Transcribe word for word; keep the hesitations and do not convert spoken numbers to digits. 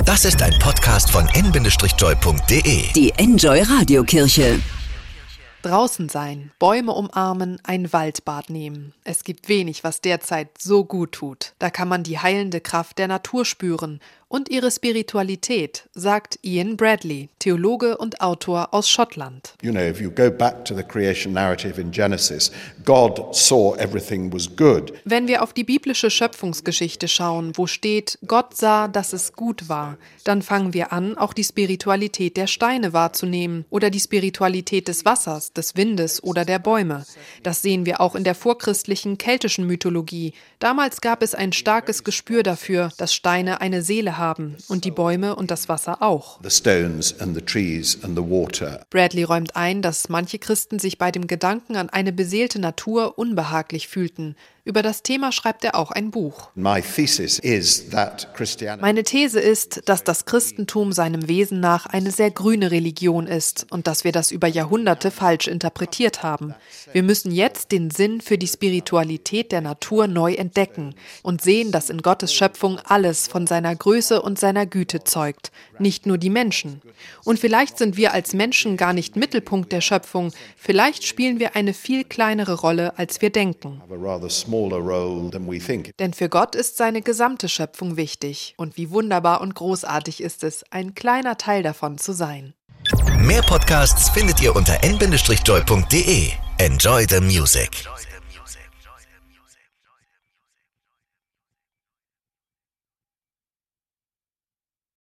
Das ist ein Podcast von en Bindestrich-joy punkt de. Die Enjoy Radiokirche. Draußen sein, Bäume umarmen, ein Waldbad nehmen. Es gibt wenig, was derzeit so gut tut. Da kann man die heilende Kraft der Natur spüren und ihre Spiritualität, sagt Ian Bradley, Theologe und Autor aus Schottland. You know, if you go back to the creation narrative in Genesis, God saw everything was good. Wenn wir auf die biblische Schöpfungsgeschichte schauen, wo steht, Gott sah, dass es gut war, dann fangen wir an, auch die Spiritualität der Steine wahrzunehmen oder die Spiritualität des Wassers, des Windes oder der Bäume. Das sehen wir auch in der vorchristlichen keltischen Mythologie. Damals gab es ein starkes Gespür dafür, dass Steine eine Seele haben und die Bäume und das Wasser auch. The stones and the trees and the water. Bradley räumt ein, dass manche Christen sich bei dem Gedanken an eine beseelte Natur unbehaglich fühlten. Über das Thema schreibt er auch ein Buch. My thesis is that Christianity Meine These ist, dass das Christentum seinem Wesen nach eine sehr grüne Religion ist und dass wir das über Jahrhunderte falsch interpretiert haben. Wir müssen jetzt den Sinn für die Spiritualität der Natur neu entdecken und sehen, dass in Gottes Schöpfung alles von seiner Größe und seiner Güte zeugt, nicht nur die Menschen. Und vielleicht sind wir als Menschen gar nicht Mittelpunkt der Schöpfung, vielleicht spielen wir eine viel kleinere Rolle, als wir denken. have a rather smaller role than we think. Denn für Gott ist seine gesamte Schöpfung wichtig. Und wie wunderbar und großartig ist es, ein kleiner Teil davon zu sein. Mehr Podcasts findet ihr unter en Bindestrich-joy punkt de. Enjoy the music.